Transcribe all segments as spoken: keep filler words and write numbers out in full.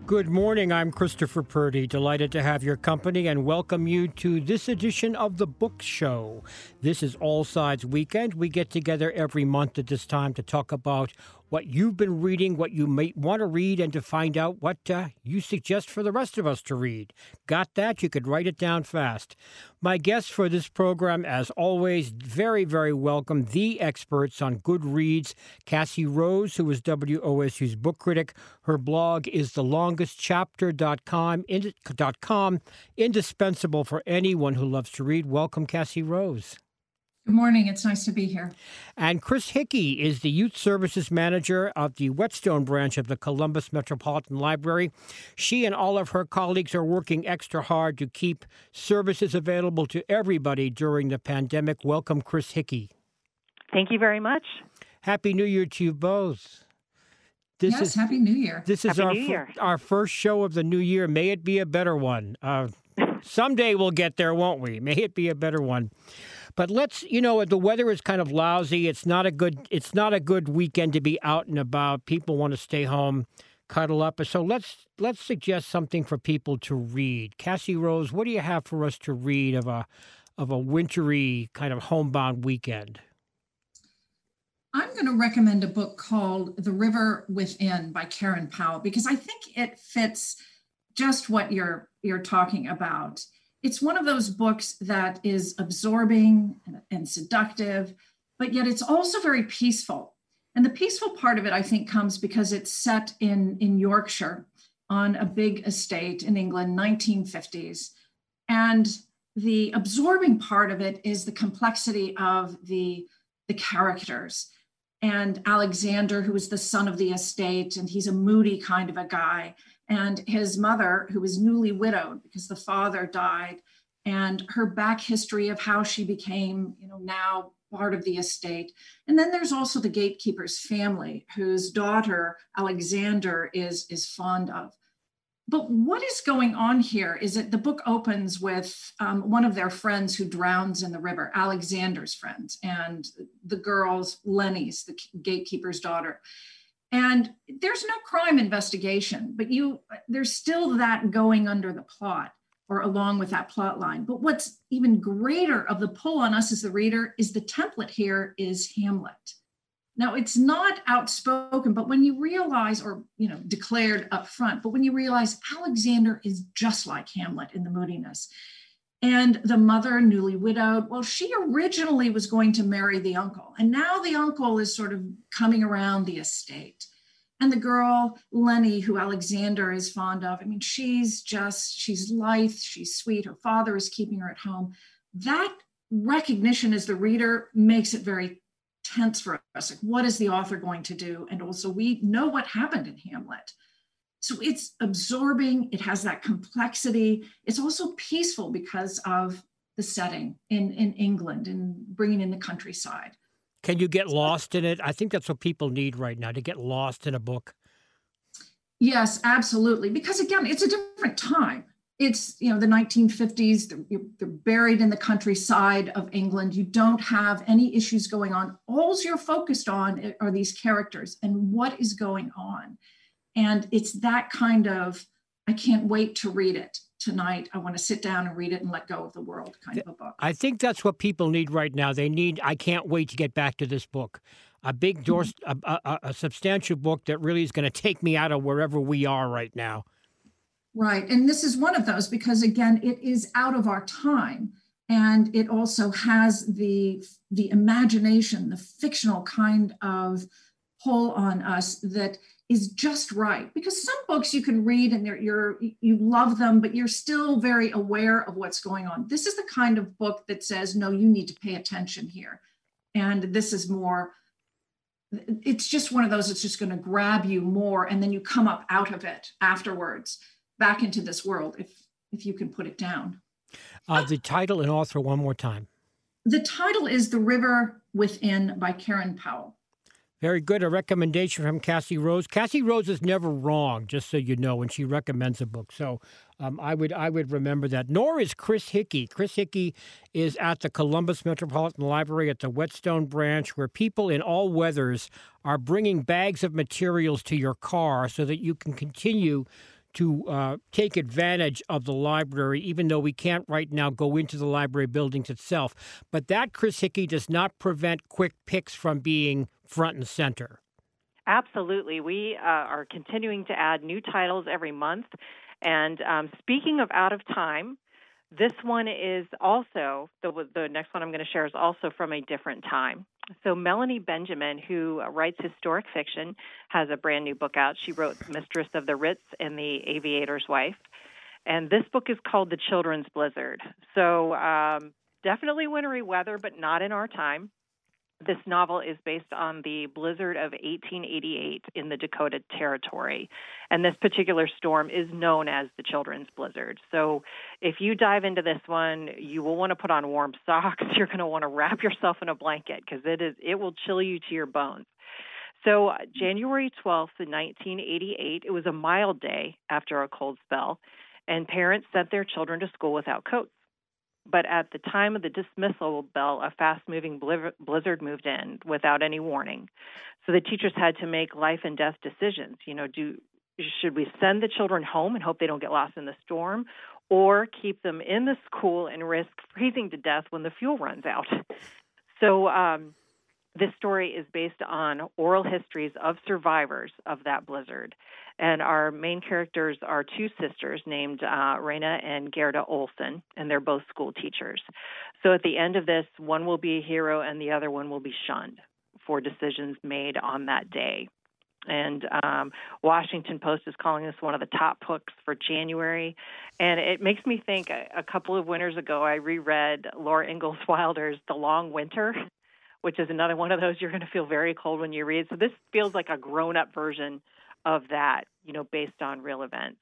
Good morning. I'm Christopher Purdy. Delighted to have your company and welcome you to this edition of The Book Show. This is All Sides Weekend. We get together every month at this time to talk about what you've been reading, what you might want to read, and to find out what uh, you suggest for the rest of us to read. Got that? You could write it down fast. My guests for this program, as always, very, very welcome, the experts on good reads, Cassie Rose, who is W O S U's book critic. Her blog is the longest chapter dot com, indispensable for anyone who loves to read. Welcome, Cassie Rose. Good morning. It's nice to be here. And Chris Hickey is the Youth Services Manager of the Whetstone branch of the Columbus Metropolitan Library. She and all of her colleagues are working extra hard to keep services available to everybody during the pandemic. Welcome, Chris Hickey. Thank you very much. Happy New Year to you both. This yes, is, Happy New Year. This is Happy our, New Year. our first show of the new year. May it be a better one. Uh, someday we'll get there, won't we? May it be a better one. But let's, you know, the weather is kind of lousy. It's not a good, it's not a good weekend to be out and about. People want to stay home, cuddle up. So let's let's suggest something for people to read. Cassie Rose, what do you have for us to read of a of a wintry kind of homebound weekend? I'm going to recommend a book called The River Within by Karen Powell, because I think it fits just what you're you're talking about. It's one of those books that is absorbing and, and seductive, but yet it's also very peaceful. And the peaceful part of it, I think, comes because it's set in, in Yorkshire on a big estate in England, nineteen fifties. And the absorbing part of it is the complexity of the, the characters. And Alexander, who is the son of the estate, and he's a moody kind of a guy. And his mother, who was newly widowed because the father died, and her back history of how she became, you know, now part of the estate. And then there's also the gatekeeper's family, whose daughter, Alexander, is, is fond of. But what is going on here is that the book opens with um, one of their friends who drowns in the river, Alexander's friends, and the girl's, Lenny's, the gatekeeper's daughter. And there's no crime investigation, but you there's still that going under the plot or along with that plot line. But what's even greater of the pull on us as the reader is the template here is Hamlet. Now, it's not outspoken, but when you realize, or, you know, declared up front, but when you realize Alexander is just like Hamlet in the moodiness. And the mother, newly widowed, well, she originally was going to marry the uncle. And now the uncle is sort of coming around the estate. And the girl, Lenny, who Alexander is fond of, I mean, she's just, she's lithe, she's sweet. Her father is keeping her at home. That recognition as the reader makes it very tense for us. Like, what is the author going to do? And also, we know what happened in Hamlet. So it's absorbing, it has that complexity. It's also peaceful because of the setting in, in England and bringing in the countryside. Can you get lost in it? I think that's what people need right now, to get lost in a book. Yes, absolutely. Because again, it's a different time. It's, you know, the nineteen fifties, they're, they're buried in the countryside of England. You don't have any issues going on. All you're focused on are these characters and what is going on. And it's that kind of, I can't wait to read it tonight. I want to sit down and read it and let go of the world kind of a book. I think that's what people need right now. They need, I can't wait to get back to this book. A big, door, mm-hmm. a, a, a substantial book that really is going to take me out of wherever we are right now. Right. And this is one of those because, again, it is out of our time. And it also has the, the imagination, the fictional kind of pull on us that is just right. Because some books you can read and they're, you're, you love them, but you're still very aware of what's going on. This is the kind of book that says, no, you need to pay attention here. And this is more, it's just one of those that's just going to grab you more. And then you come up out of it afterwards, back into this world, if if you can put it down. Uh, the title and author one more time. The title is The River Within by Karen Powell. Very good. A recommendation from Cassie Rose. Cassie Rose is never wrong, just so you know, when she recommends a book. So um, I would I would remember that. Nor is Chris Hickey. Chris Hickey is at the Columbus Metropolitan Library at the Whetstone branch, where people in all weathers are bringing bags of materials to your car so that you can continue to uh, take advantage of the library, even though we can't right now go into the library buildings itself. But that, Chris Hickey, does not prevent Quick Picks from being front and center. Absolutely. We uh, are continuing to add new titles every month. And um, speaking of out of time, this one is also, the, the next one I'm going to share is also from a different time. So Melanie Benjamin, who writes historic fiction, has a brand new book out. She wrote Mistress of the Ritz and the Aviator's Wife. And this book is called The Children's Blizzard. So um, definitely wintry weather, but not in our time. This novel is based on the blizzard of eighteen eighty-eight in the Dakota Territory. And this particular storm is known as the Children's Blizzard. So if you dive into this one, you will want to put on warm socks. You're going to want to wrap yourself in a blanket because it is it will chill you to your bones. So uh, January twelfth, nineteen eighty-eight, it was a mild day after a cold spell, and parents sent their children to school without coats. But at the time of the dismissal bell, a fast-moving blizzard moved in without any warning. So the teachers had to make life and death decisions. You know, do should we send the children home and hope they don't get lost in the storm, or keep them in the school and risk freezing to death when the fuel runs out? So um, this story is based on oral histories of survivors of that blizzard. And our main characters are two sisters named uh, Raina and Gerda Olsen, and they're both school teachers. So at the end of this, one will be a hero and the other one will be shunned for decisions made on that day. And um, Washington Post is calling this one of the top books for January. And it makes me think a, a couple of winters ago, I reread Laura Ingalls Wilder's The Long Winter, which is another one of those you're going to feel very cold when you read. So this feels like a grown-up version of that, you know, based on real events.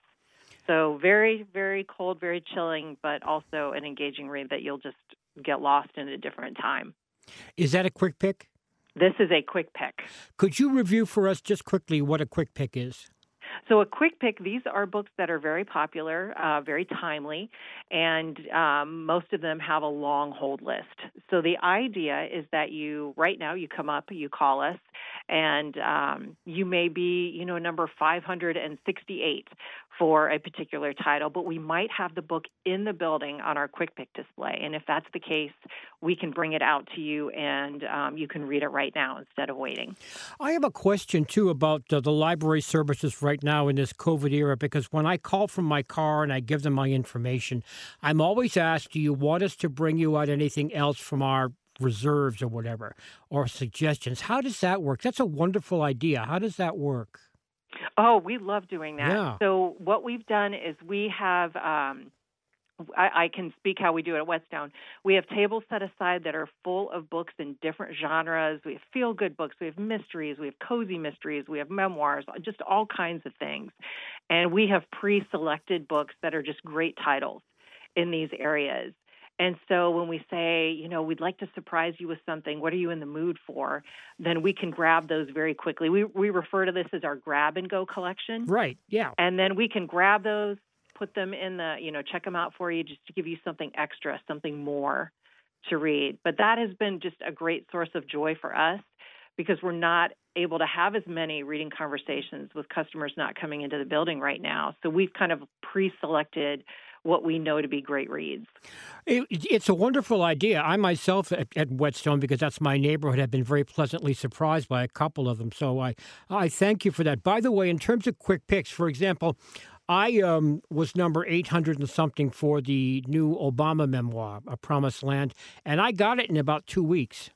So very, very cold, very chilling, but also an engaging read that you'll just get lost in a different time. Is that a quick pick? This is a quick pick. Could you review for us just quickly what a quick pick is? So a quick pick, these are books that are very popular, uh, very timely, and um, most of them have a long hold list. So the idea is that you, right now, you come up, you call us, and um, you may be, you know, number five hundred sixty-eight for a particular title, but we might have the book in the building on our quick pick display. And if that's the case, we can bring it out to you and um, you can read it right now instead of waiting. I have a question, too, about uh, the library services right now in this COVID era, because when I call from my car and I give them my information, I'm always asked, do you want us to bring you out anything else from our reserves or whatever, or suggestions? How does that work? That's a wonderful idea. How does that work? Oh, we love doing that. Yeah. So what we've done is we have, um, I, I can speak how we do it at Whetstone. We have tables set aside that are full of books in different genres. We have feel-good books. We have mysteries. We have cozy mysteries. We have memoirs, just all kinds of things. And we have pre-selected books that are just great titles in these areas. And so when we say, you know, we'd like to surprise you with something, what are you in the mood for? Then we can grab those very quickly. We we refer to this as our grab and go collection. Right, yeah. And then we can grab those, put them in the, you know, check them out for you just to give you something extra, something more to read. But that has been just a great source of joy for us because we're not able to have as many reading conversations with customers not coming into the building right now. So we've kind of pre-selected what we know to be great reads. It, it's a wonderful idea. I myself at, at Whetstone, because that's my neighborhood, have been very pleasantly surprised by a couple of them. So I, I thank you for that. By the way, in terms of quick picks, for example, I um, was number eight hundred and something for the new Obama memoir, A Promised Land, and I got it in about two weeks.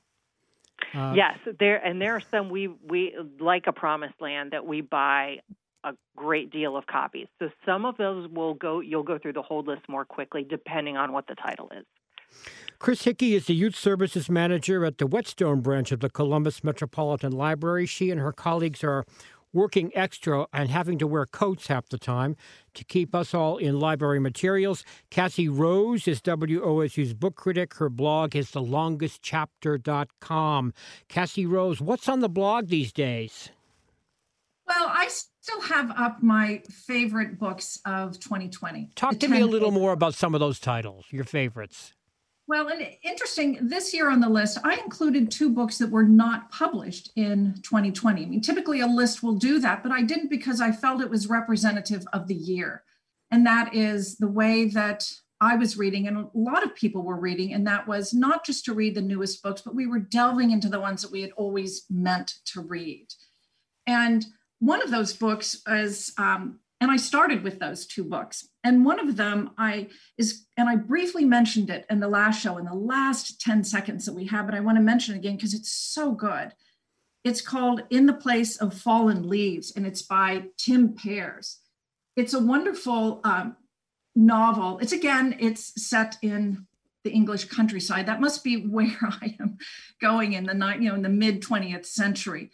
Uh, yes, there and there are some we we like A Promised Land that we buy a great deal of copies. So some of those will go, you'll go through the hold list more quickly depending on what the title is. Chris Hickey is the Youth Services Manager at the Whetstone branch of the Columbus Metropolitan Library. She and her colleagues are working extra and having to wear coats half the time to keep us all in library materials. Cassie Rose is W O S U's book critic. Her blog is the longest chapter dot com. Cassie Rose, what's on the blog these days? Well, I still have up my favorite books of twenty twenty. Talk to me a little more about some of those titles, your favorites. Well, and interesting, this year on the list, I included two books that were not published in twenty twenty. I mean, typically a list will do that, but I didn't because I felt it was representative of the year. And that is the way that I was reading, and a lot of people were reading, and that was not just to read the newest books, but we were delving into the ones that we had always meant to read. And one of those books is, um, and I started with those two books. And one of them I is, and I briefly mentioned it in the last show, in the last ten seconds that we have, but I want to mention it again because it's so good. It's called In the Place of Fallen Leaves, and it's by Tim Pears. It's a wonderful um, novel. It's again, it's set in the English countryside. That must be where I am going in the night, you know, in the mid twentieth century.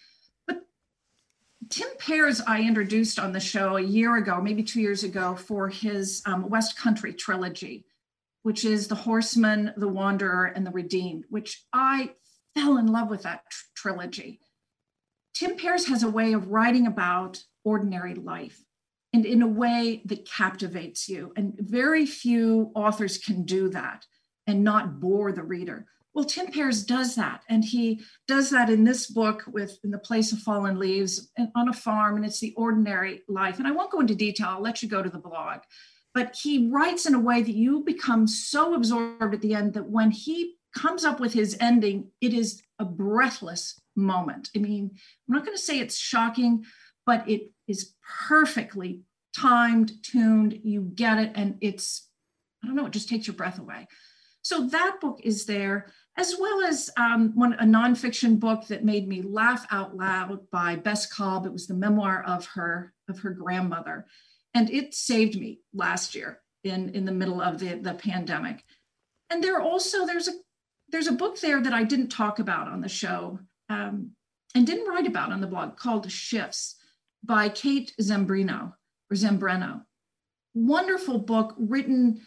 Tim Pears I introduced on the show a year ago, maybe two years ago, for his um, West Country trilogy, which is The Horseman, The Wanderer, and The Redeemed, which I fell in love with that tr- trilogy. Tim Pears has a way of writing about ordinary life and in a way that captivates you. And very few authors can do that and not bore the reader. Well, Tim Pears does that, and he does that in this book with In the Place of Fallen Leaves and on a farm, and it's the ordinary life. And I won't go into detail, I'll let you go to the blog. But he writes in a way that you become so absorbed at the end that when he comes up with his ending, it is a breathless moment. I mean, I'm not going to say it's shocking, but it is perfectly timed, tuned, you get it, and it's, I don't know, it just takes your breath away. So that book is there, as well as um, one a nonfiction book that made me laugh out loud by Bess Cobb. It was the memoir of her of her grandmother, and it saved me last year in, in the middle of the, the pandemic. And there also there's a there's a book there that I didn't talk about on the show um, and didn't write about on the blog called Shifts by Kate Zembrino or Zembreno. Wonderful book written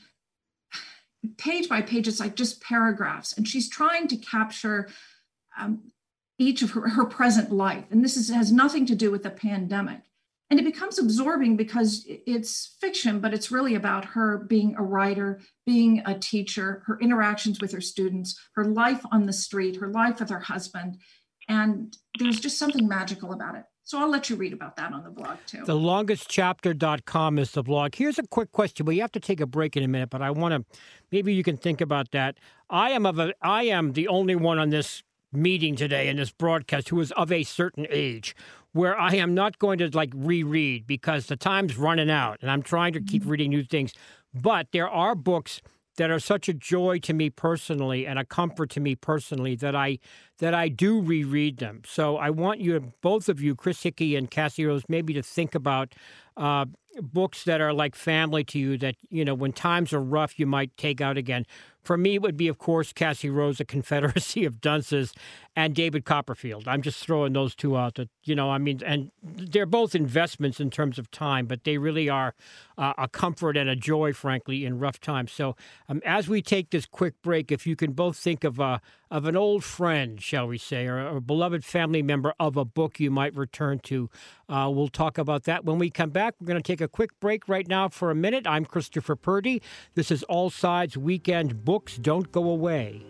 page by page. It's like just paragraphs, and she's trying to capture um, each of her, her present life. And this is, has nothing to do with the pandemic. And it becomes absorbing because it's fiction, but it's really about her being a writer, being a teacher, her interactions with her students, her life on the street, her life with her husband. And there's just something magical about it. So I'll let you read about that on the blog too. the longest chapter dot com is the blog. Here's a quick question. We have to take a break in a minute, but I want to, maybe you can think about that. I am of a, I am the only one on this meeting today in this broadcast who is of a certain age where I am not going to like reread because the time's running out and I'm trying to keep reading new things. But there are books that are such a joy to me personally and a comfort to me personally that I that I do reread them. So I want you, both of you, Chris Hickey and Cassie Rose, maybe to think about uh, books that are like family to you that, you know, when times are rough, you might take out again. For me, it would be, of course, Cassie Rose, A Confederacy of Dunces, and David Copperfield. I'm just throwing those two out. That, you know, I mean, and they're both investments in terms of time, but they really are uh, a comfort and a joy, frankly, in rough times. So um, as we take this quick break, if you can both think of a of an old friend, shall we say, or a beloved family member of a book you might return to, uh, we'll talk about that when we come back. We're going to take a quick break right now for a minute. I'm Christopher Purdy. This is All Sides Weekend Books. Don't go away.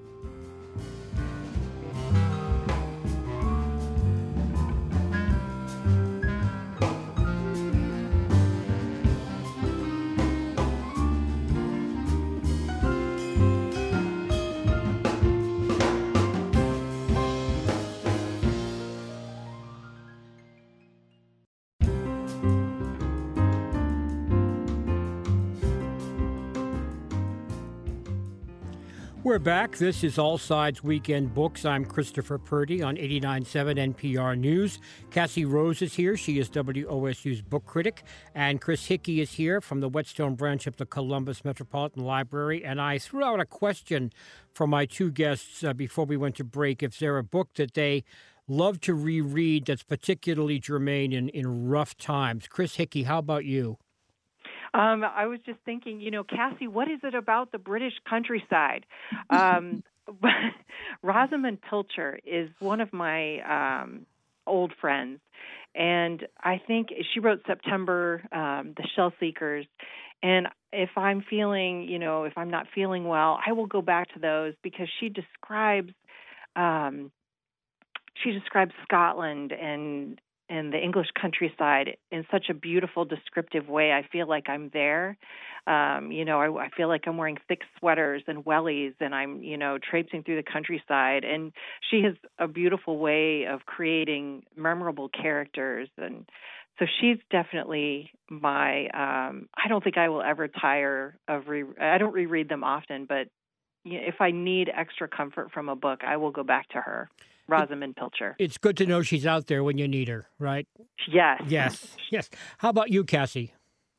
We're back. This is All Sides Weekend Books. I'm Christopher Purdy on eighty-nine point seven N P R News. Cassie Rose is here. She is W O S U's book critic. And Chris Hickey is here from the Whetstone branch of the Columbus Metropolitan Library. And I threw out a question for my two guests uh, before we went to break. If there a book that they love to reread that's particularly germane in, in rough times. Chris Hickey, how about you? Um, I was just thinking, you know, Cassie, what is it about the British countryside? Um, Rosamund Pilcher is one of my um, old friends, and I think she wrote September, um, The Shell Seekers, And if I'm feeling, you know, if I'm not feeling well, I will go back to those because she describes, um, she describes Scotland and and the English countryside in such a beautiful, descriptive way. I feel like I'm there. Um, you know, I, I feel like I'm wearing thick sweaters and wellies, and I'm, you know, traipsing through the countryside. And she has a beautiful way of creating memorable characters, and so she's definitely my. Um, I don't think I will ever tire of. Re- I don't reread them often, but you know, if I need extra comfort from a book, I will go back to her. Rosamund Pilcher. It's good to know she's out there when you need her, right? Yes. Yes, yes. How about you, Cassie?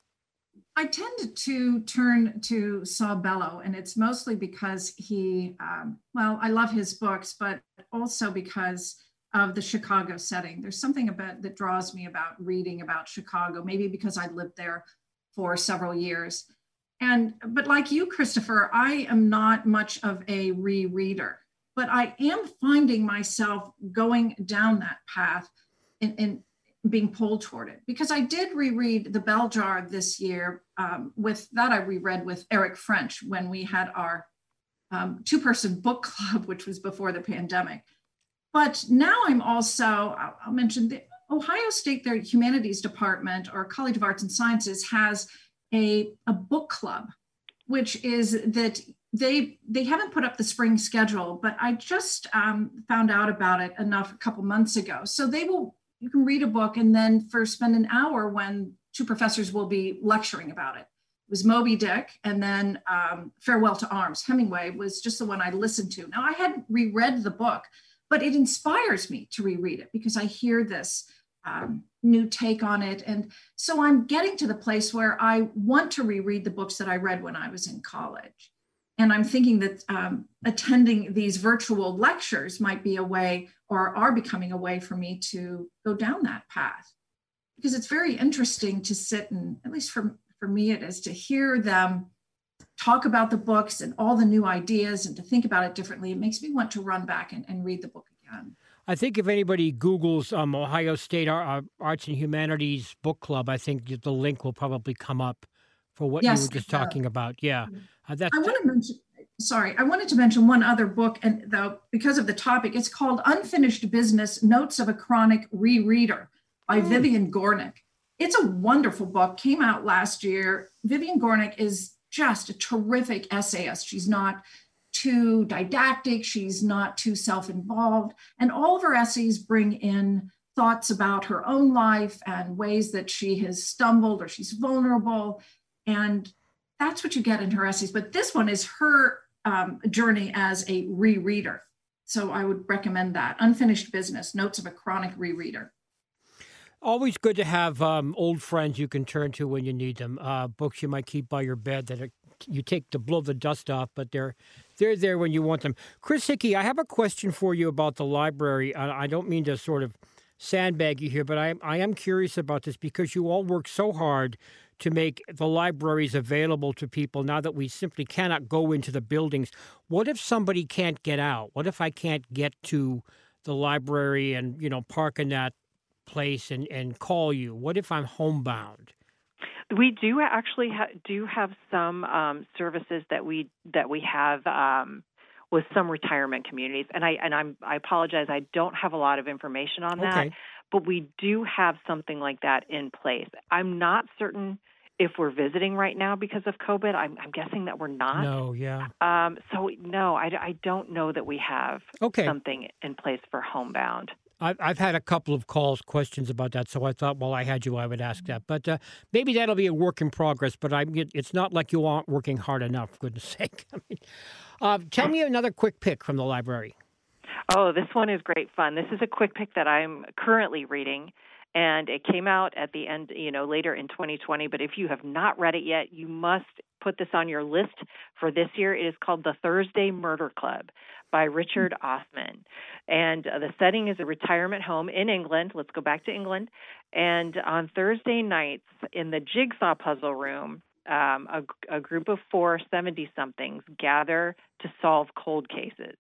I tend to turn to Saul Bellow, and it's mostly because he, um, well, I love his books, but also because of the Chicago setting. There's something about that draws me about reading about Chicago, maybe because I lived there for several years. And, but like you, Christopher, I am not much of a rereader. But I am finding myself going down that path and, and being pulled toward it, because I did reread The Bell Jar this year. Um, with that, I reread with Eric French when we had our um, two-person book club, which was before the pandemic. But now I'm also, I'll, I'll mention the Ohio State, their humanities department or College of Arts and Sciences has a, a book club, which is that They they haven't put up the spring schedule, but I just um, found out about it enough a couple months ago. So they will, you can read a book and then for spend an hour when two professors will be lecturing about it. It was Moby Dick and then um, Farewell to Arms. Hemingway was just the one I listened to. Now I hadn't reread the book, but it inspires me to reread it because I hear this um, new take on it. And so I'm getting to the place where I want to reread the books that I read when I was in college. And I'm thinking that um, attending these virtual lectures might be a way, or are becoming a way for me to go down that path. Because it's very interesting to sit and, at least for, for me it is, to hear them talk about the books and all the new ideas and to think about it differently. It makes me want to run back and, and read the book again. I think if anybody Googles um, Ohio State Ar- Arts and Humanities Book Club, I think the link will probably come up for what Yes, you were just talking about. Yeah. Uh, that's, I want to mention, sorry, I wanted to mention one other book, and though because of the topic, it's called Unfinished Business, Notes of a Chronic Rereader by Hmm. Vivian Gornick. It's a wonderful book, came out last year. Vivian Gornick is just a terrific essayist. She's not too didactic, she's not too self-involved, and all of her essays bring in thoughts about her own life and ways that she has stumbled or she's vulnerable. And that's what you get in her essays. But this one is her um, journey as a rereader. So I would recommend that. Unfinished Business, Notes of a Chronic Rereader. always good to have um, old friends you can turn to when you need them. Uh, books you might keep by your bed that are, you take to blow the dust off, but they're they're there when you want them. Chris Hickey, I have a question for you about the library. I, I don't mean to sort of sandbag you here, but I, I am curious about this because you all work so hard to make the libraries available to people now that we simply cannot go into the buildings. What if somebody can't get out? What if I can't get to the library and, you know, park in that place and, and call you? What if I'm homebound? We do actually ha- do have some um, services that we that we have um, with some retirement communities, and I and I'm I apologize, I don't have a lot of information on that, Okay. but we do have something like that in place. I'm not certain if we're visiting right now because of COVID. I'm, I'm guessing that we're not. No, yeah. Um, so no, I, I don't know that we have Okay. something in place for homebound. I've, I've had a couple of calls, questions about that, so I thought, well, I had you, I would ask that. But uh, maybe that'll be a work in progress, but I, it's not like you aren't working hard enough, for goodness sake. I mean, uh, tell me another quick pick from the library. Oh, this one is great fun. This is a quick pick that I'm currently reading, and it came out at the end, you know, later in twenty twenty. But if you have not read it yet, you must put this on your list for this year. It is called The Thursday Murder Club by Richard Osman. And uh, the setting is a retirement home in England. Let's go back to England. And on Thursday nights in the jigsaw puzzle room, um, a, a group of four seventy-somethings gather to solve cold cases.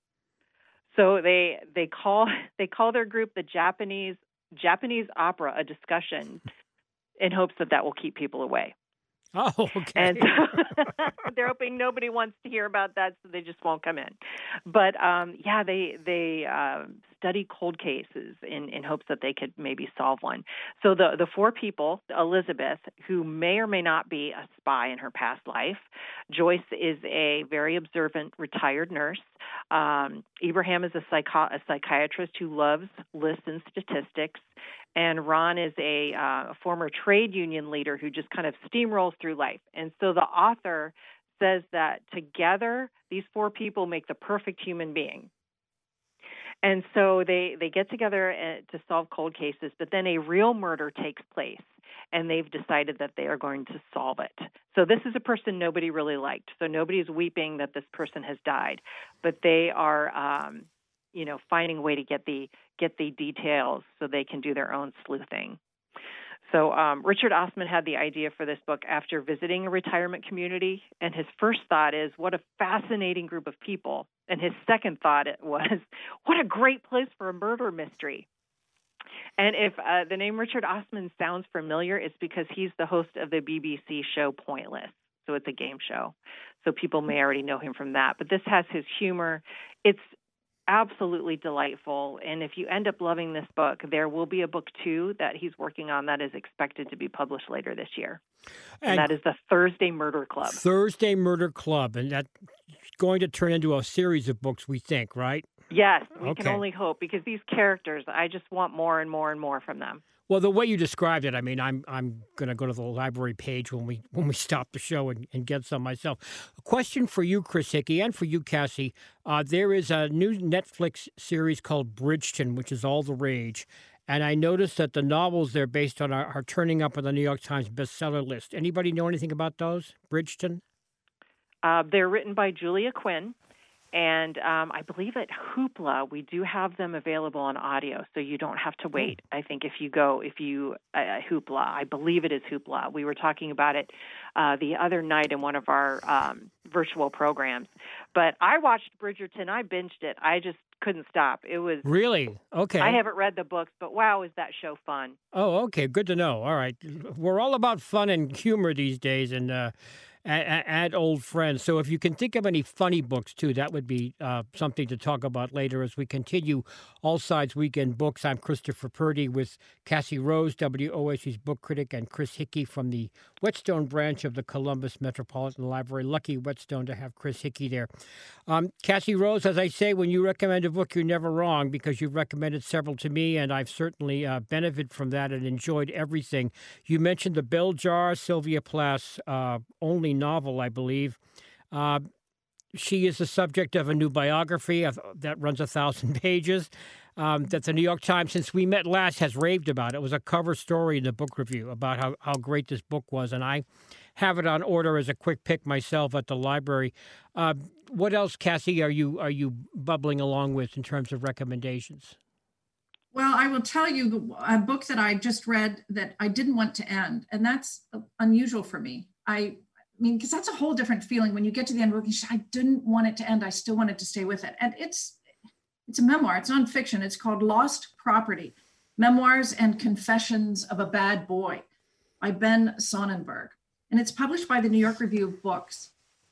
So they they call they call their group the Japanese Japanese Opera a Discussion in hopes that that will keep people away. Oh, okay. And so they're hoping nobody wants to hear about that, so they just won't come in. But um, yeah, they they uh, study cold cases in, in hopes that they could maybe solve one. So the, the four people, Elizabeth, who may or may not be a spy in her past life. Joyce is a very observant retired nurse. Um, Ibrahim is a, psycho- a psychiatrist who loves lists and statistics. And Ron is a, uh, a former trade union leader who just kind of steamrolls through life. And so the author says that together, these four people make the perfect human being. And so they, they get together to solve cold cases, but then a real murder takes place, and they've decided that they are going to solve it. So this is a person nobody really liked. So nobody is weeping that this person has died, but they are um, you know, finding a way to get the get the details so they can do their own sleuthing. So um, Richard Osman had the idea for this book after visiting a retirement community, and his first thought is, what a fascinating group of people. And his second thought was, what a great place for a murder mystery. And if uh, the name Richard Osman sounds familiar, it's because he's the host of the B B C show Pointless. So it's a game show. So people may already know him from that. But this has his humor. It's absolutely delightful. And if you end up loving this book, there will be a book two that he's working on that is expected to be published later this year. And, and that is the Thursday Murder Club. Thursday Murder Club. And that's going to turn into a series of books, we think, right? Yes, we okay. can only hope, because these characters, I just want more and more and more from them. Well, the way you described it, I mean, I'm I'm going to go to the library page when we when we stop the show and, and get some myself. A question for you, Chris Hickey, and for you, Cassie. Uh, there is a new Netflix series called Bridgerton, which is all the rage. And I noticed that the novels they're based on are, are turning up on the New York Times bestseller list. Anybody know anything about those, Bridgerton? Uh, they're written by Julia Quinn. And um, I believe at Hoopla, we do have them available on audio, so you don't have to wait. I think if you go, if you, uh, Hoopla, I believe it is Hoopla. We were talking about it uh, the other night in one of our um, virtual programs. But I watched Bridgerton. I binged it. I just couldn't stop. It was really okay. I haven't read the books, but wow, is that show fun? Oh, okay, good to know. All right, we're all about fun and humor these days, and uh, add, add old friends. So if you can think of any funny books too, that would be uh, something to talk about later as we continue All Sides Weekend Books. I'm Christopher Purdy with Cassie Rose, W O S U's book critic, and Chris Hickey from the Whetstone branch of the Columbus Metropolitan Library. Lucky Whetstone to have Chris Hickey there. Um, Cassie Rose, as I say, when you recommend a book, you're never wrong, because you've recommended several to me, and I've certainly uh, benefited from that and enjoyed everything. You mentioned The Bell Jar, Sylvia Plath's uh, only novel, I believe. Uh, she is the subject of a new biography of, that runs a thousand pages um, that the New York Times, since we met last, has raved about. It was a cover story in the book review about how, how great this book was, and I have it on order as a quick pick myself at the library. Uh, what else, Cassie, are you are you bubbling along with in terms of recommendations? Well, I will tell you a book that I just read that I didn't want to end, and that's unusual for me. I I mean, because that's a whole different feeling when you get to the end of the book. I didn't want it to end. I still wanted to stay with it. And it's it's a memoir. It's nonfiction. It's called Lost Property, Memoirs and Confessions of a Bad Boy by Ben Sonnenberg. And it's published by the New York Review of Books.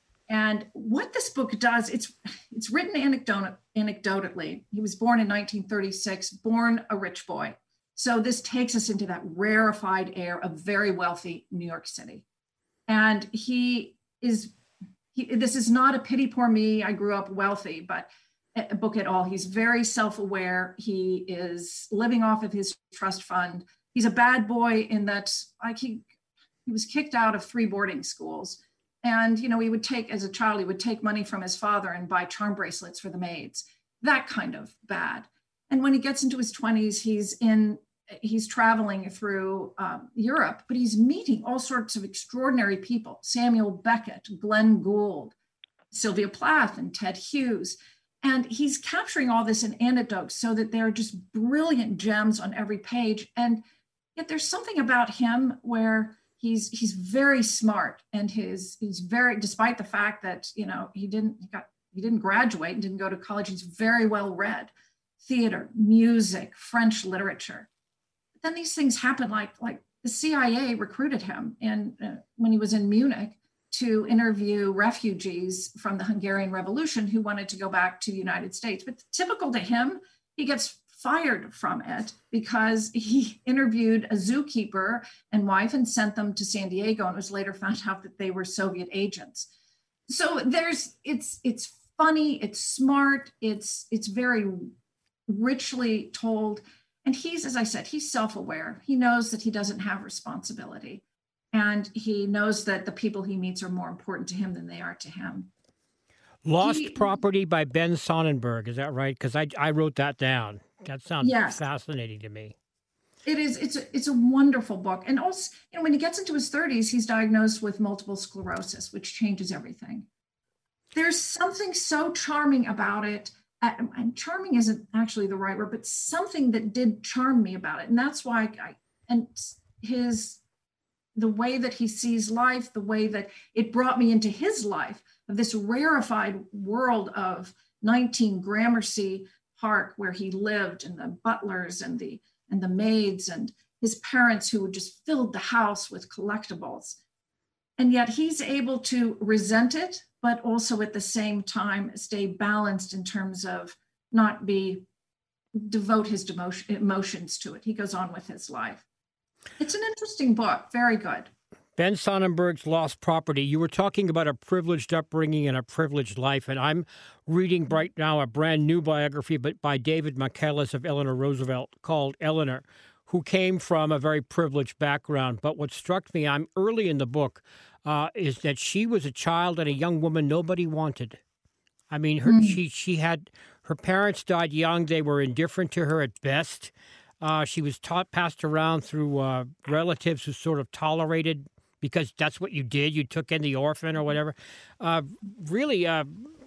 And what this book does, it's it's written anecdot- anecdotally. He was born in nineteen thirty-six, born a rich boy. So this takes us into that rarefied air of very wealthy New York City. And he is, he, this is not a pity poor me, I grew up wealthy, but a book at all. He's very self-aware. He is living off of his trust fund. He's a bad boy in that like he, he was kicked out of three boarding schools. And, you know, he would take, as a child, he would take money from his father and buy charm bracelets for the maids, that kind of bad. And when he gets into his twenties, he's in, he's traveling through um, Europe, but he's meeting all sorts of extraordinary people: Samuel Beckett, Glenn Gould, Sylvia Plath, and Ted Hughes. And he's capturing all this in anecdotes so that there are just brilliant gems on every page. And yet there's something about him where he's he's very smart, and his he's very, despite the fact that, you know, he didn't he got he didn't graduate and didn't go to college, he's very well read. Theater, music, French literature. Then these things happen, like like the C I A recruited him in, uh, when he was in Munich to interview refugees from the Hungarian Revolution who wanted to go back to the United States. But typical to him, he gets fired from it because he interviewed a zookeeper and wife and sent them to San Diego, and it was later found out that they were Soviet agents. So there's, it's, it's funny, it's smart, it's, it's very richly told. And he's, as I said, he's self-aware. He knows that he doesn't have responsibility. And he knows that the people he meets are more important to him than they are to him. Lost He- Property by Ben Sonnenberg. Is that right? Because I, I wrote that down. That sounds Yes. fascinating to me. It is, it's a, it's a wonderful book. And also, you know, when he gets into his thirties, he's diagnosed with multiple sclerosis, which changes everything. There's something so charming about it. Uh, and charming isn't actually the right word, but something that did charm me about it. And that's why I, and his, the way that he sees life, the way that it brought me into his life of this rarefied world of nineteen Gramercy Park, where he lived, and the butlers and the and the maids and his parents who just filled the house with collectibles. And yet he's able to resent it, but also at the same time stay balanced in terms of not be, devote his demotion, emotions to it. He goes on with his life. It's an interesting book, very good. Ben Sonnenberg's Lost Property. You were talking about a privileged upbringing and a privileged life, and I'm reading right now a brand new biography but by David McCallis of Eleanor Roosevelt called Eleanor, who came from a very privileged background. But what struck me, I'm early in the book, uh, is that she was a child and a young woman nobody wanted. I mean, her, mm. she she had, her parents died young. They were indifferent to her at best. Uh, she was taught, passed around through uh, relatives who sort of tolerated, because that's what you did. You took in the orphan or whatever. Uh, really, uh,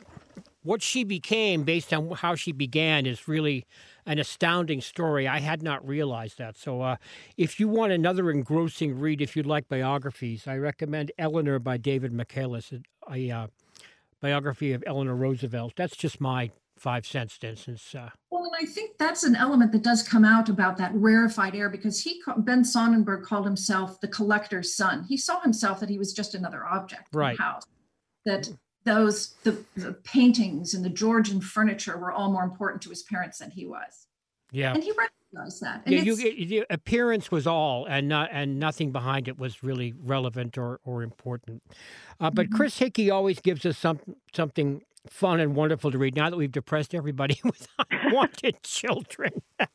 what she became based on how she began is really an astounding story. I had not realized that. So uh, if you want another engrossing read, if you like biographies, I recommend Eleanor by David McCallis, a, a uh, biography of Eleanor Roosevelt. That's just my five cents, since uh, well, and I think that's an element that does come out about that rarefied air, because he, Ben Sonnenberg, called himself the collector's son. He saw himself that he was just another object right. in the house. That those the, the paintings and the Georgian furniture were all more important to his parents than he was. Yeah, and he recognized that. And yeah, you, you, appearance was all, and not, and nothing behind it was really relevant or or important. Uh, but mm-hmm. Chris Hickey always gives us some something fun and wonderful to read now that we've depressed everybody with unwanted children.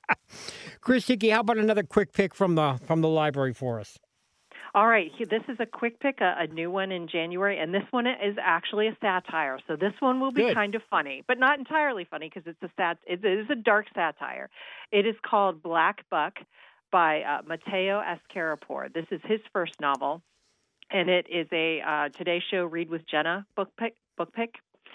Chris Hickey, how about another quick pick from the from the library for us? All right, this is a quick pick, a, a new one in January, and this one is actually a satire. So this one will be Good. kind of funny, but not entirely funny, because it's a sat. It is a dark satire. It is called Black Buck by uh, Matteo Escarapore. This is his first novel, and it is a uh, Today Show Read with Jenna book pick. Book pick.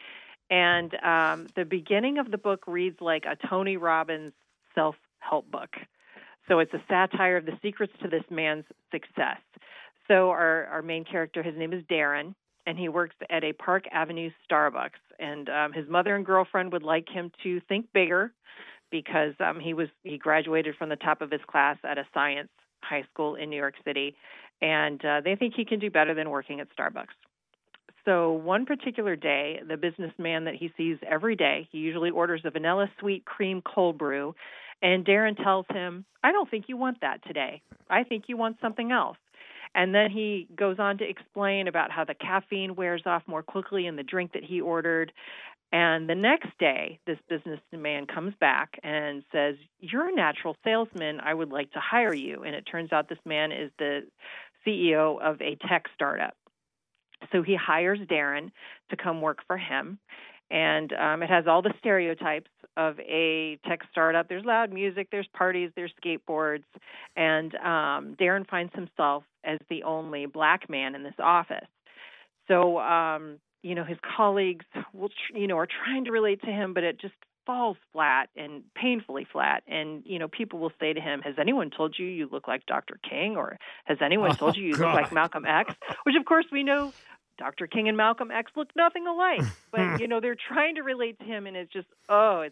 And um, the beginning of the book reads like a Tony Robbins self-help book. So it's a satire of the secrets to this man's success. So our, our main character, his name is Darren, and he works at a Park Avenue Starbucks. And um, his mother and girlfriend would like him to think bigger, because um, he was he graduated from the top of his class at a science high school in New York City, and uh, they think he can do better than working at Starbucks. So one particular day, the businessman that he sees every day, he usually orders a vanilla sweet cream cold brew, and Darren tells him, "I don't think you want that today. I think you want something else." And then he goes on to explain about how the caffeine wears off more quickly in the drink that he ordered. And the next day, this businessman comes back and says, "You're a natural salesman. I would like to hire you." And it turns out this man is the C E O of a tech startup. So he hires Darren to come work for him. And um, it has all the stereotypes of a tech startup. There's loud music, there's parties, there's skateboards. And um, Darren finds himself as the only black man in this office. So, um, you know, his colleagues will, tr- you know, are trying to relate to him, but it just falls flat and painfully flat. And, you know, people will say to him, "Has anyone told you you look like Doctor King?" Or "Has anyone oh, told you you God. look like Malcolm X?" Which, of course, we know Doctor King and Malcolm X look nothing alike. But, you know, they're trying to relate to him, and it's just, oh, it's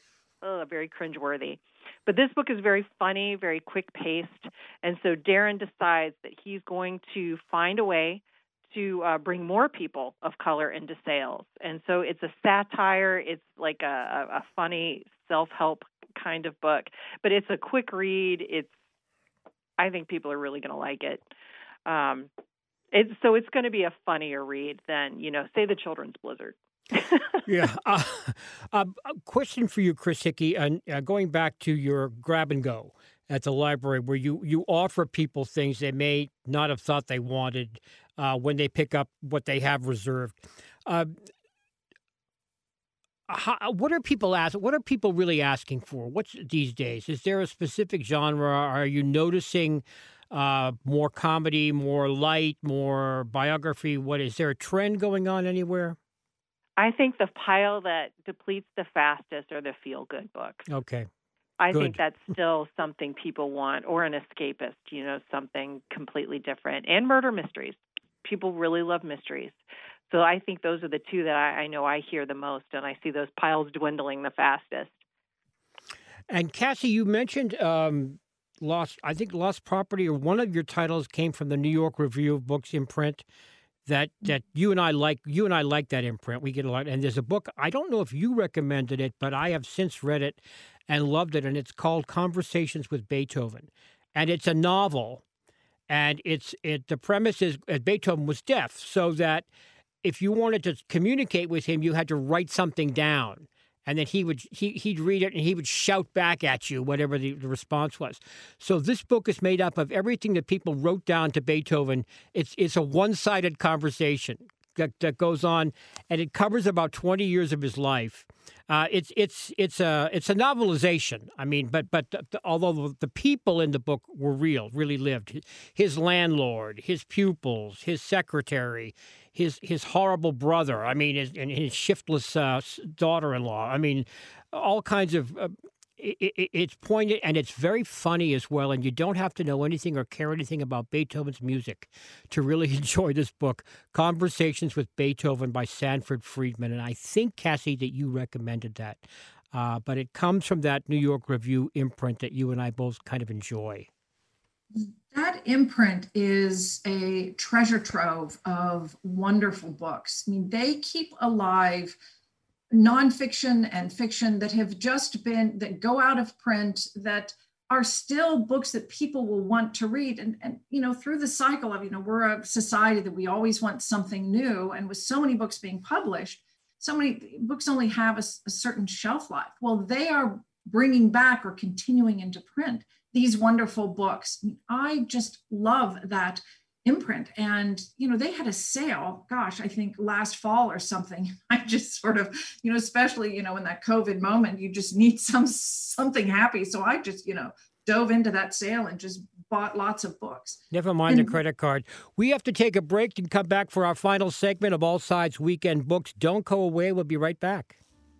ugh, very cringeworthy. But this book is very funny, very quick-paced, and so Darren decides that he's going to find a way to uh, bring more people of color into sales. And so it's a satire, it's like a, a, a funny self-help kind of book, but it's a quick read. It's, I think people are really going to like it. Um, it's so it's going to be a funnier read than, you know, say the Children's Blizzard. yeah. Uh, uh, a question for you, Chris Hickey, and uh, going back to your grab and go at the library, where you, you offer people things they may not have thought they wanted uh, when they pick up what they have reserved. Uh, how, what are people asking? What are people really asking for? What's these days? Is there a specific genre? Are you noticing uh, more comedy, more light, more biography? What is there a trend going on anywhere? I think the pile that depletes the fastest are the feel-good books. Okay. I Good. think that's still something people want, or an escapist, you know, something completely different. And murder mysteries. People really love mysteries. So I think those are the two that I, I know I hear the most, and I see those piles dwindling the fastest. And Cassie, you mentioned um, Lost, I think Lost Property, or one of your titles came from the New York Review of Books imprint. That that you and I like you and I like that imprint. We get a lot, and there's a book. I don't know if you recommended it, but I have since read it and loved it. And it's called Conversations with Beethoven, and it's a novel. And it's it. The premise is uh, Beethoven was deaf, so that if you wanted to communicate with him, you had to write something down, and then he would he he'd read it and he would shout back at you whatever the, the response was. So this book is made up of everything that people wrote down to Beethoven. It's it's a one-sided conversation that, that goes on, and it covers about twenty years of his life. Uh, it's it's it's a it's a novelization. I mean, but but the, the, although the people in the book were real, really lived. His, his landlord, his pupils, his secretary, his his horrible brother. I mean, his, and his shiftless uh, daughter-in-law. I mean, all kinds of. Uh, it, it, it's poignant and it's very funny as well. And you don't have to know anything or care anything about Beethoven's music to really enjoy this book, Conversations with Beethoven by Sanford Friedman. And I think, Cassie, that you recommended that. Uh, but it comes from that New York Review imprint that you and I both kind of enjoy. That imprint is a treasure trove of wonderful books. I mean, they keep alive nonfiction and fiction that have just been, that go out of print, that are still books that people will want to read. And, and, you know, through the cycle of, you know, we're a society that we always want something new. And with so many books being published, so many books only have a, a certain shelf life. Well, they are bringing back or continuing into print these wonderful books. I mean, I just love that imprint. And, you know, they had a sale, gosh, I think last fall or something. I just sort of, you know, especially, you know, in that COVID moment, you just need some, something happy. So I just, you know, dove into that sale and just bought lots of books. Never mind and, the credit card. We have to take a break and come back for our final segment of All Sides Weekend Books. Don't go away. We'll be right back.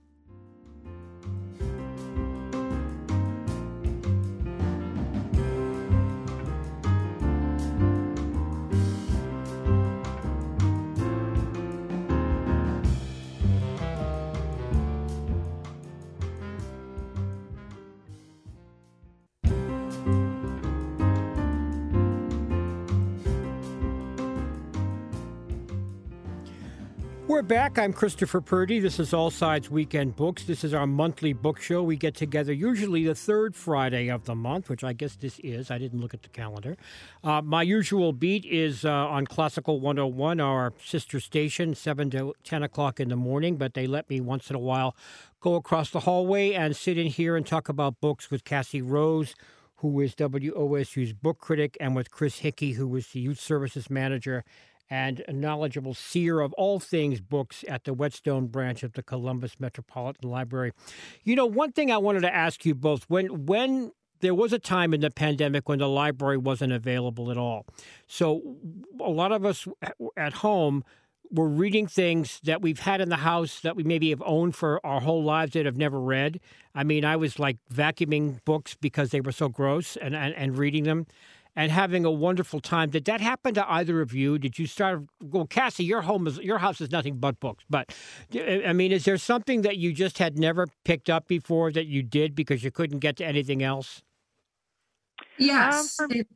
We're back. I'm Christopher Purdy. This is All Sides Weekend Books. This is our monthly book show. We get together usually the third Friday of the month, which I guess this is. I didn't look at the calendar. Uh, my usual beat is uh, on Classical one oh one, our sister station, seven to ten o'clock in the morning, but they let me once in a while go across the hallway and sit in here and talk about books with Cassie Rose, who is W O S U's book critic, and with Chris Hickey, who is the youth services manager and a knowledgeable seer of all things books at the Whetstone branch of the Columbus Metropolitan Library. You know, one thing I wanted to ask you both, when when there was a time in the pandemic when the library wasn't available at all. So a lot of us at home were reading things that we've had in the house that we maybe have owned for our whole lives that have never read. I mean, I was like vacuuming books because they were so gross and, and, and reading them. and having a wonderful time. Did that happen to either of you? Did you start? Well, Cassie, your home is your house is nothing but books. But I mean, is there something that you just had never picked up before that you did because you couldn't get to anything else? Yes, Um, it,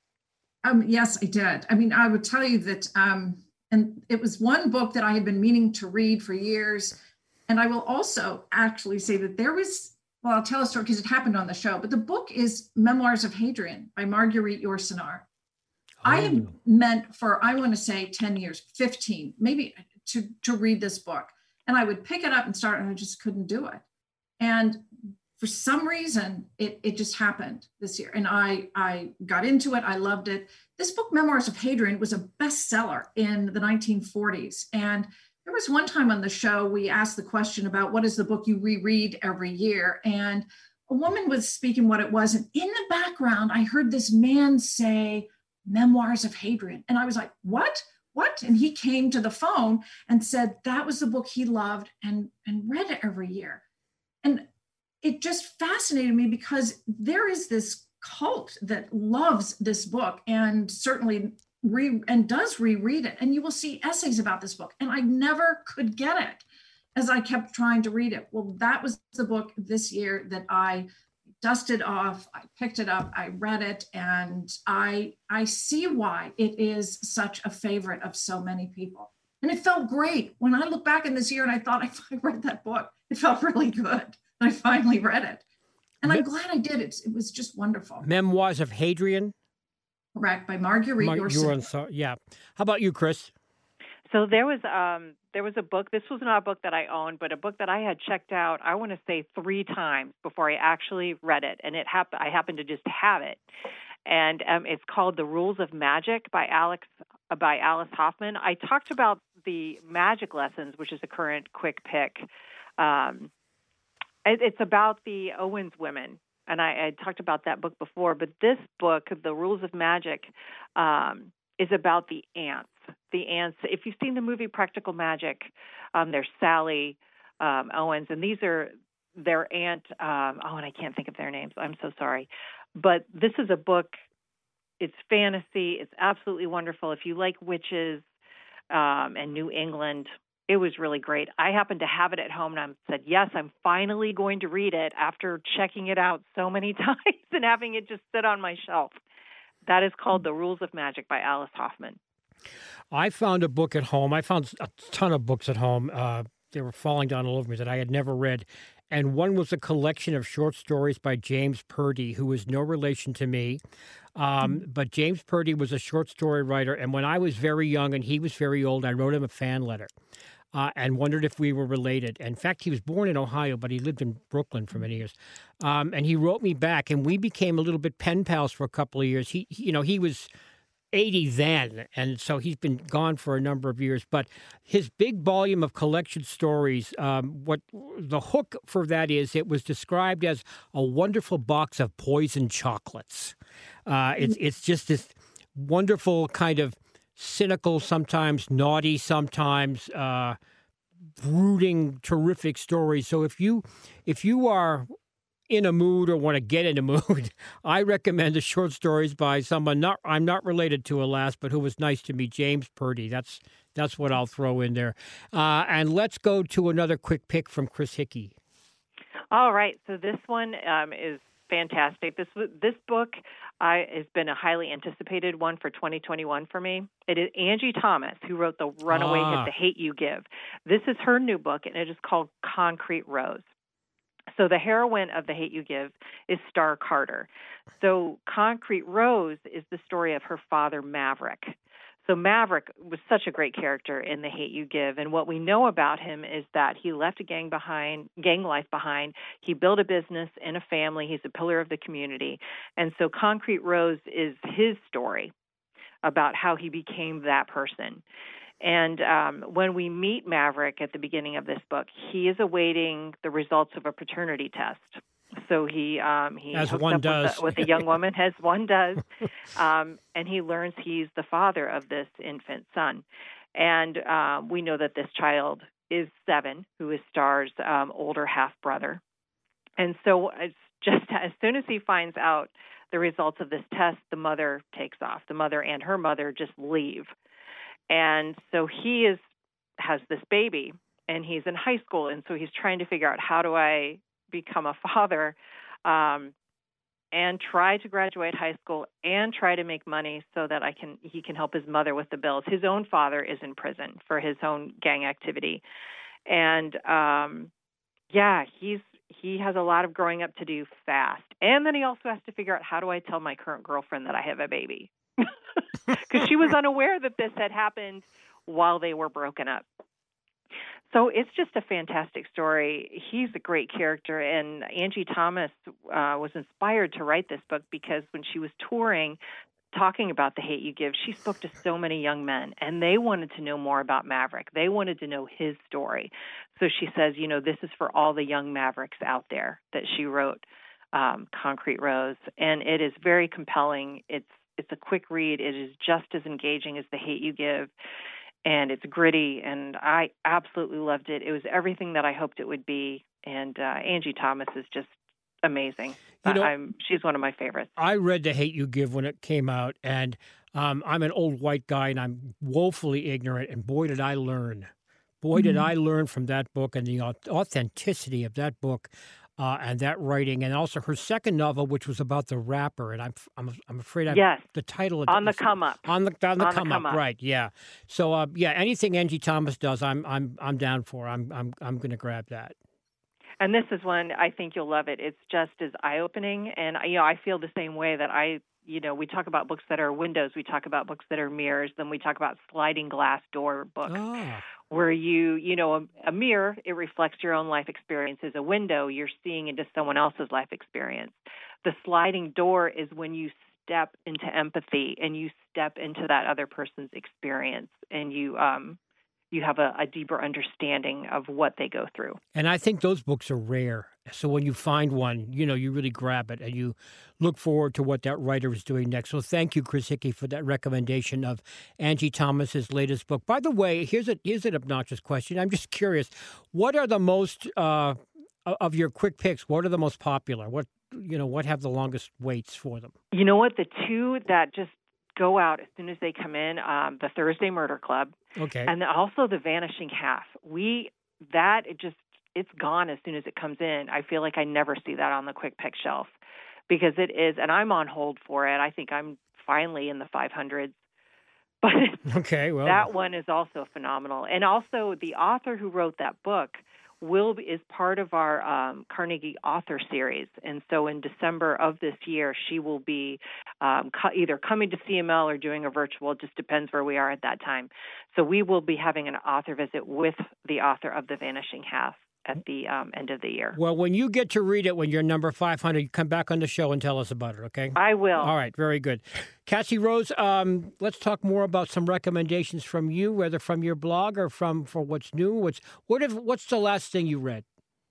um, yes, I did. I mean, I would tell you that, um, and it was one book that I had been meaning to read for years. And I will also actually say that there was, well, I'll tell a story because it happened on the show, but the book is Memoirs of Hadrian by Marguerite Yourcenar. Oh. I had meant for, I want to say ten years, fifteen, maybe to, to read this book. And I would pick it up and start, and I just couldn't do it. And for some reason, it, it just happened this year. And I, I got into it. I loved it. This book, Memoirs of Hadrian, was a bestseller in the nineteen forties. And there was one time on the show, we asked the question about what is the book you reread every year? And a woman was speaking what it was. And in the background, I heard this man say, Memoirs of Hadrian. And I was like, what? What? And he came to the phone and said that was the book he loved and, and read it every year. And it just fascinated me because there is this cult that loves this book and certainly re and does reread it. And you will see essays about this book. And I never could get it as I kept trying to read it. Well, that was the book this year that I dusted off. I picked it up, I read it, and I, I see why it is such a favorite of so many people. And it felt great. When I look back in this year and I thought, if I read that book, it felt really good. I finally read it. And I'm glad I did. It, it was just wonderful. Memoirs of Hadrian? Correct, by Marguerite Mar- Yourcenar. Yeah. How about you, Chris? So there was um, there was a book. This was not a book that I owned, but a book that I had checked out, I want to say three times before I actually read it. And it hap- I happened to just have it. And um, it's called The Rules of Magic by Alex uh, by Alice Hoffman. I talked about the magic lessons, which is a current quick pick. Um, it, it's about the Owens women. And I, I talked about that book before, but this book, The Rules of Magic, um, is about the ants. The ants, if you've seen the movie Practical Magic, um, there's Sally um, Owens, and these are their aunt, um, oh, and I can't think of their names. I'm so sorry. But this is a book, it's fantasy, it's absolutely wonderful. If you like witches um, and New England, it was really great. I happened to have it at home, and I said, yes, I'm finally going to read it after checking it out so many times and having it just sit on my shelf. That is called The Rules of Magic by Alice Hoffman. I found a book at home. I found a ton of books at home. Uh, they were falling down all over me that I had never read. And one was a collection of short stories by James Purdy, who is no relation to me. Um, but James Purdy was a short story writer. And when I was very young and he was very old, I wrote him a fan letter. Uh, and wondered if we were related. In fact, he was born in Ohio, but he lived in Brooklyn for many years. Um, and he wrote me back, and we became a little bit pen pals for a couple of years. He, he, you know, he was eighty then, and so he's been gone for a number of years. But his big volume of collection stories, um, what the hook for that is, it was described as a wonderful box of poison chocolates. Uh, it's it's just this wonderful kind of cynical, sometimes naughty, sometimes uh, brooding, terrific stories. So if you if you are in a mood or want to get in a mood, I recommend the short stories by someone not I'm not related to, alas, but who was nice to me, James Purdy. That's that's what I'll throw in there. Uh, and let's go to another quick pick from Chris Hickey. All right. So this one um, is fantastic. This this book uh, has been a highly anticipated one for twenty twenty-one for me. It is Angie Thomas, who wrote the runaway ah. hit, The Hate U Give. This is her new book, and it is called Concrete Rose. So the heroine of The Hate U Give is Star Carter. So Concrete Rose is the story of her father, Maverick. So Maverick was such a great character in The Hate U Give, and what we know about him is that he left a gang behind, gang life behind. He built a business and a family. He's a pillar of the community. And so Concrete Rose is his story about how he became that person. And um, when we meet Maverick at the beginning of this book, he is awaiting the results of a paternity test. So he um, he as hooks one up does. With, a, with a young woman, as one does, um, and he learns he's the father of this infant son. And uh, we know that this child is Seven, who is Star's um, older half brother. And so it's just as soon as he finds out the results of this test, the mother takes off. The mother and her mother just leave. And so he is has this baby, and he's in high school, and so he's trying to figure out, how do I become a father um, and try to graduate high school and try to make money so that I can he can help his mother with the bills. His own father is in prison for his own gang activity. And um, yeah, he's he has a lot of growing up to do fast. And then he also has to figure out, how do I tell my current girlfriend that I have a baby? Because she was unaware that this had happened while they were broken up. So it's just a fantastic story. He's a great character, and Angie Thomas uh, was inspired to write this book because when she was touring, talking about The Hate U Give, she spoke to so many young men, and they wanted to know more about Maverick. They wanted to know his story. So she says, you know, this is for all the young Mavericks out there, that she wrote um, Concrete Rose, and it is very compelling. It's it's a quick read. It is just as engaging as The Hate U Give. And it's gritty, and I absolutely loved it. It was everything that I hoped it would be, and uh, Angie Thomas is just amazing. You know, I'm, she's one of my favorites. I read The Hate U Give when it came out, and um, I'm an old white guy, and I'm woefully ignorant, and boy, did I learn. Boy, did I learn from that book and the authenticity of that book. Uh, and that writing, and also her second novel, which was about the rapper, and I'm I'm I'm afraid I yes. the title of on the come up on the on the, on come, the come up, up, right? Yeah. So uh, yeah, anything Angie Thomas does, I'm I'm I'm down for. I'm I'm I'm going to grab that. And this is one I think you'll love it. It's just as eye opening, and you know I feel the same way that I. You know, we talk about books that are windows, we talk about books that are mirrors, then we talk about sliding glass door books, oh. where you, you know, a, a mirror, it reflects your own life experiences. A window, you're seeing into someone else's life experience. The sliding door is when you step into empathy and you step into that other person's experience, and you um, you have a, a deeper understanding of what they go through. And I think those books are rare. So when you find one, you know, you really grab it and you look forward to what that writer is doing next. So thank you, Chris Hickey, for that recommendation of Angie Thomas's latest book. By the way, here's a here's an obnoxious question. I'm just curious. What are the most uh, of your quick picks? What are the most popular? What you know? What have the longest waits for them? You know what? The two that just go out as soon as they come in, um, the Thursday Murder Club, okay, and also the Vanishing Half. We that it just it's gone as soon as it comes in. I feel like I never see that on the quick pick shelf because it is, and I'm on hold for it. I think I'm finally in the five hundreds. But okay, well, that one is also phenomenal. And also the author who wrote that book will be, is part of our um, Carnegie Author Series. And so in December of this year, she will be um, co- either coming to C M L or doing a virtual. It just depends where we are at that time. So we will be having an author visit with the author of The Vanishing Half at the um, end of the year. Well, when you get to read it, when you're number five hundred, you come back on the show and tell us about it, okay? I will. All right, very good. Cassie Rose, um, let's talk more about some recommendations from you, whether from your blog or from for what's new. What's what if what's the last thing you read?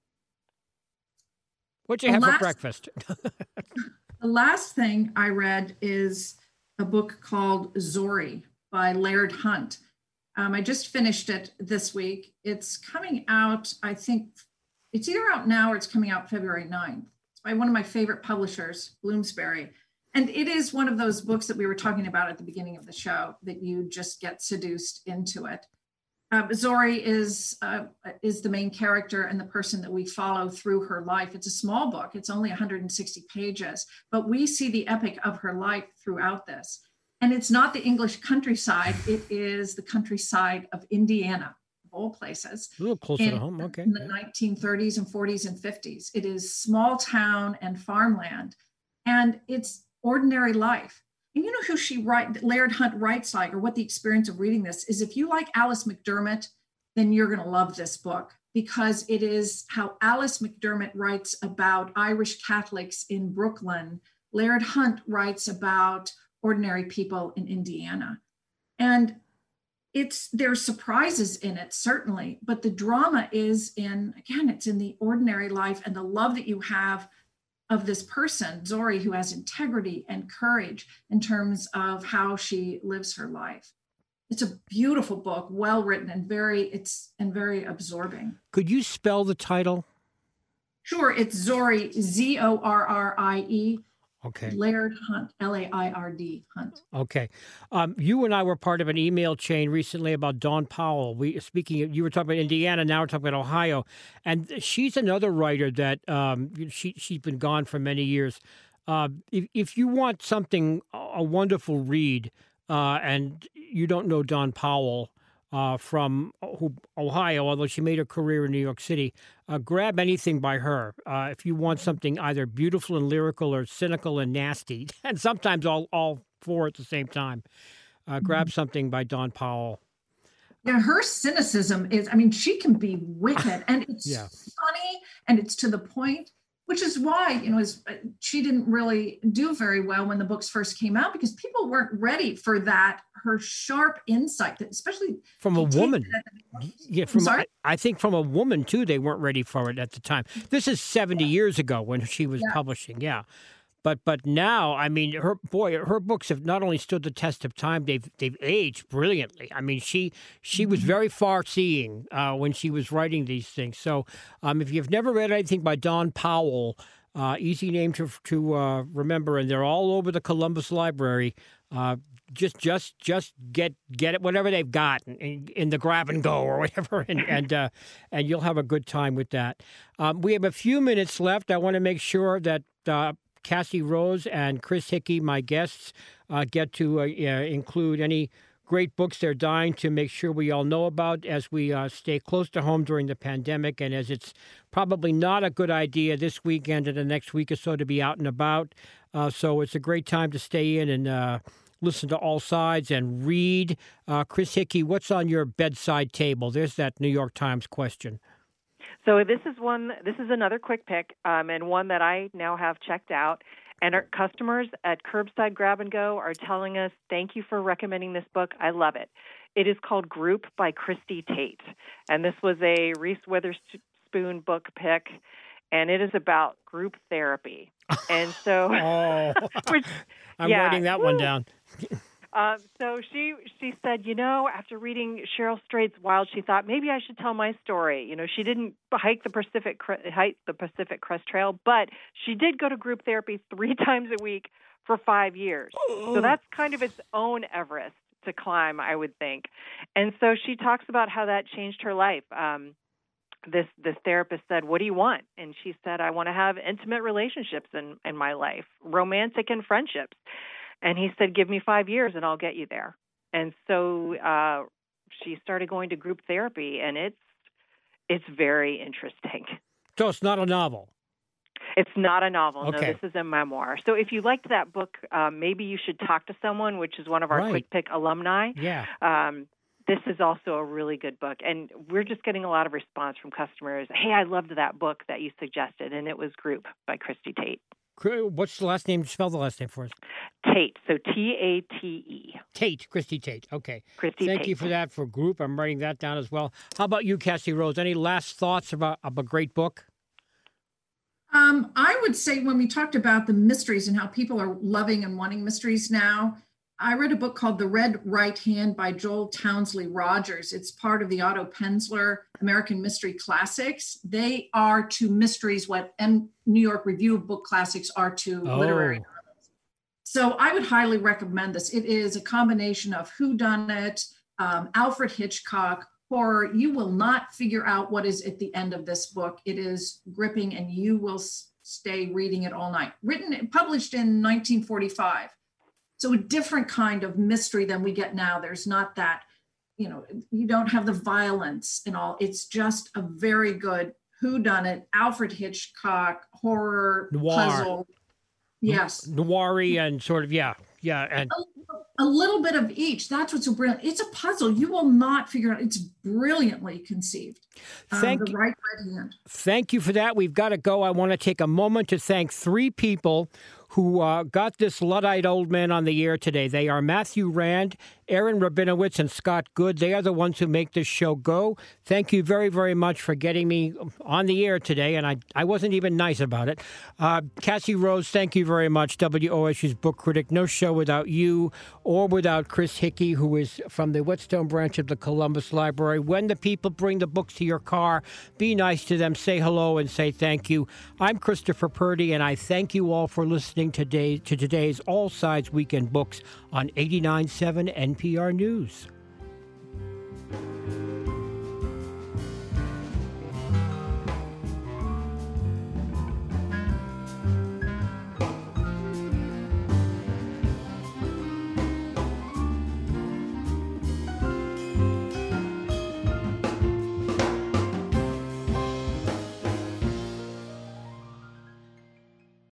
What'd you the have last, for breakfast? The last thing I read is a book called Zori by Laird Hunt. Um, I just finished it this week. It's coming out, I think, it's either out now or it's coming out February ninth. It's by one of my favorite publishers, Bloomsbury. And it is one of those books that we were talking about at the beginning of the show, that you just get seduced into it. Uh, Zori is, uh, is the main character and the person that we follow through her life. It's a small book. It's only one hundred sixty pages, but we see the epic of her life throughout this. And it's not the English countryside. It is the countryside of Indiana, of all places. A little closer in, to home, okay. In the nineteen thirties and forties and fifties. It is small town and farmland, and it's ordinary life. And you know who she write, Laird Hunt writes like, or what the experience of reading this is. If you like Alice McDermott, then you're going to love this book, because it is how Alice McDermott writes about Irish Catholics in Brooklyn. Laird Hunt writes about ordinary people in Indiana. And it's there's surprises in it, certainly, but the drama is in, again, it's in the ordinary life and the love that you have of this person, Zori, who has integrity and courage in terms of how she lives her life. It's a beautiful book, well written, and very it's and very absorbing. Could you spell the title? Sure, it's Zori, Z O R R I E. Okay. Laird Hunt, L A I R D Hunt. Okay. Um, you and I were part of an email chain recently about Dawn Powell. We speaking of, you were talking about Indiana, now we're talking about Ohio. And she's another writer that um, she, she's been gone for many years. Uh, if, if you want something, a wonderful read, uh, and you don't know Dawn Powell, Uh, from Ohio, although she made her career in New York City, uh, grab anything by her. Uh, if you want something either beautiful and lyrical or cynical and nasty, and sometimes all, all four at the same time, uh, grab something by Dawn Powell. Yeah, her cynicism is, I mean, she can be wicked, and it's yeah. funny, and it's to the point, which is why, you know, is, she didn't really do very well when the books first came out, because people weren't ready for that, her sharp insight, that especially from a woman. Yeah, from I, I think from a woman too, they weren't ready for it at the time. This is seventy yeah. years ago when she was yeah. publishing. Yeah. But but now, I mean, her boy, her books have not only stood the test of time, they've they've aged brilliantly. I mean, she she mm-hmm. was very far-seeing uh, when she was writing these things. So, um, if you've never read anything by Dawn Powell, uh, easy name to to uh, remember, and they're all over the Columbus Library. Uh, just just just get get it whatever they've got in, in the grab and go or whatever, and and uh, and you'll have a good time with that. Um, we have a few minutes left. I want to make sure that. Uh, Cassie Rose and Chris Hickey, my guests, uh, get to uh, uh, include any great books they're dying to make sure we all know about as we uh, stay close to home during the pandemic, and as it's probably not a good idea this weekend and the next week or so to be out and about. Uh, so it's a great time to stay in and uh, listen to all sides and read. Uh, Chris Hickey, what's on your bedside table? There's that New York Times question. So this is one. This is another quick pick, um, and one that I now have checked out. And our customers at Curbside Grab and Go are telling us, "Thank you for recommending this book. I love it." It is called Group by Christy Tate, and this was a Reese Witherspoon book pick, and it is about group therapy. And so, oh, which, I'm yeah, writing that one down. Um, so she she said, you know, after reading Cheryl Strayed's Wild, she thought maybe I should tell my story. You know, she didn't hike the Pacific hike the Pacific Crest Trail, but she did go to group therapy three times a week for five years. So that's kind of its own Everest to climb, I would think. And so she talks about how that changed her life. Um, this this therapist said, "What do you want?" And she said, "I want to have intimate relationships in in my life, romantic and friendships." And he said, "Give me five years and I'll get you there." And so uh, she started going to group therapy, and it's it's very interesting. So it's not a novel? It's not a novel. Okay. No, this is a memoir. So if you liked that book, um, maybe you should talk to someone, which is one of our right. Quick Pick alumni. Yeah. Um, this is also a really good book. And we're just getting a lot of response from customers. Hey, I loved that book that you suggested, and it was Group by Christy Tate. What's the last name? Spell the last name for us. Tate, so T A T E. Tate, Christy Tate. Okay. Christy Thank Tate. you for that for Group. I'm writing that down as well. How about you, Cassie Rose? Any last thoughts about, about a great book? Um, I would say when we talked about the mysteries and how people are loving and wanting mysteries now, I read a book called The Red Right Hand by Joel Townsley Rogers. It's part of the Otto Penzler American Mystery Classics. They are to mysteries what and New York Review of Book Classics are to oh. literary novels. So I would highly recommend this. It is a combination of whodunit, um, Alfred Hitchcock, horror. You will not figure out what is at the end of this book. It is gripping, and you will s- stay reading it all night. Written, published in nineteen forty-five. So a different kind of mystery than we get now. There's not that, you know, you don't have the violence and all. It's just a very good whodunit, Alfred Hitchcock, horror, noir. Puzzle. Yes. Noir-y and sort of, yeah, yeah. And a, a little bit of each. That's what's so brilliant. It's a puzzle. You will not figure out. It's brilliantly conceived. Thank um, the right red hand. Thank you for that. We've got to go. I want to take a moment to thank three people who uh, got this Luddite old man on the air today. They are Matthew Rand, Aaron Rabinowitz, and Scott Good. They are the ones who make this show go. Thank you very, very much for getting me on the air today, and I, I wasn't even nice about it. Uh, Cassie Rose, thank you very much, W O S U's book critic. No show without you. or without Chris Hickey, who is from the Whetstone branch of the Columbus Library. When the people bring the books to your car, be nice to them, say hello, and say thank you. I'm Christopher Purdy, and I thank you all for listening today to today's All Sides Weekend Books on eighty-nine point seven N P R News.